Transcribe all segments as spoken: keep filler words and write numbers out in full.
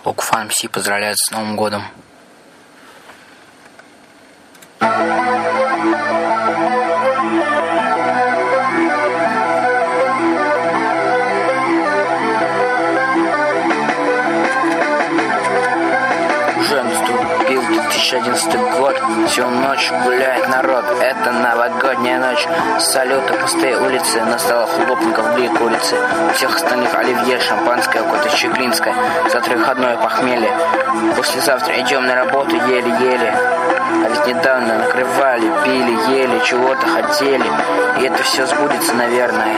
Окуфан Пси поздравляет с Новым годом. Уже наступил две тысячи одиннадцатый год, всю ночь гуляет народ. Это новогодняя ночь, салюты, пустые улицы, на столах хлопников блик улицы. У всех остальных оливье, шампанское, какое-то чеглинское. Завтра выходное похмелье. Послезавтра идем на работу еле-еле. А ведь недавно накрывали, пили, ели, чего-то хотели. И это все сбудется, наверное.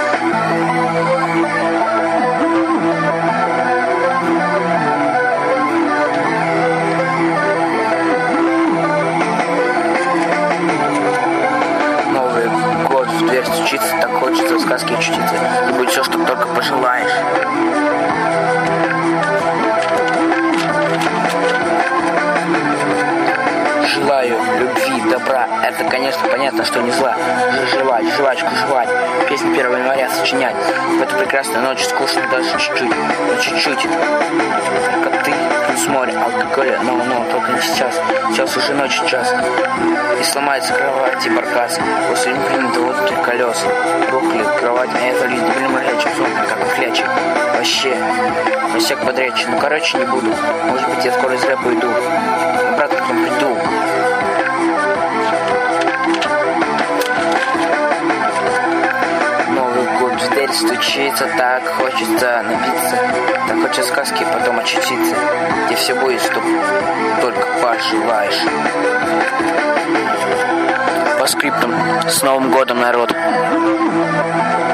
Новый год в дверь стучится, так хочется в сказке очутиться. И будет все, что только пожелаешь. Желаю любви, добра. Это, конечно, понятно, что не зла. Жевать, жвачку жевать. Песню первого января сочинять. В эту прекрасную ночь скучно даже чуть-чуть. Но чуть-чуть. Только ты, с моря, алкоголя. Но, но, только не сейчас. Сейчас уже ночь, час. И сломается кровать и баркас. После не принято вот три колеса. Рухли кровать, а я залить. Были морячим зомби, как и клячи. Вообще, на всех подрядчик. Ну, короче, не буду. Может быть, я скоро из рэпа иду. Обратно к нам приду. Новый год в дверь стучится, так хочется напиться. Так хочется сказки потом очутиться, где все будет, что только пожелаешь. По скриптам. С Новым годом, народ!